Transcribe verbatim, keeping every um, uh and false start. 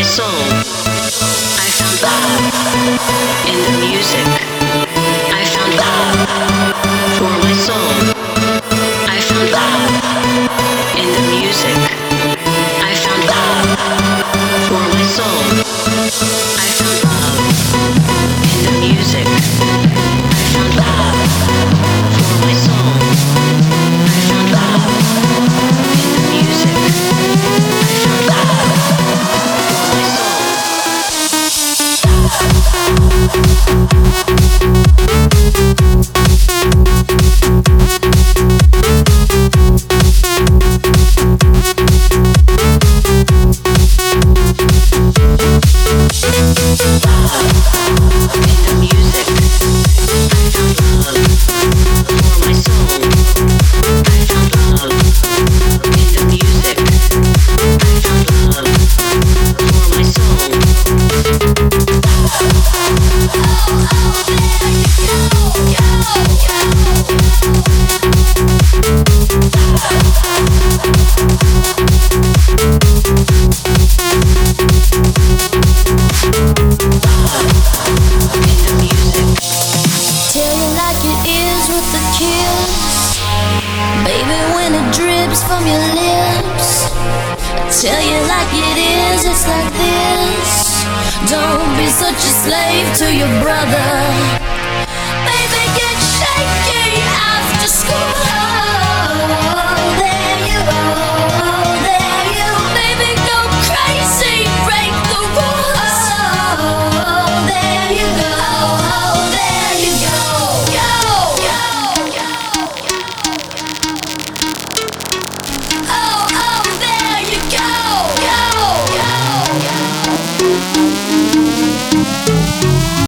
soul. I found love in the music. I found love for my soul. I found love in the music. I found love for my soul. I found love in the music. I found love for my soul. I found love in the music. I found love for my soul. Tell you like it is, it's like this. Don't be such a slave to your brother.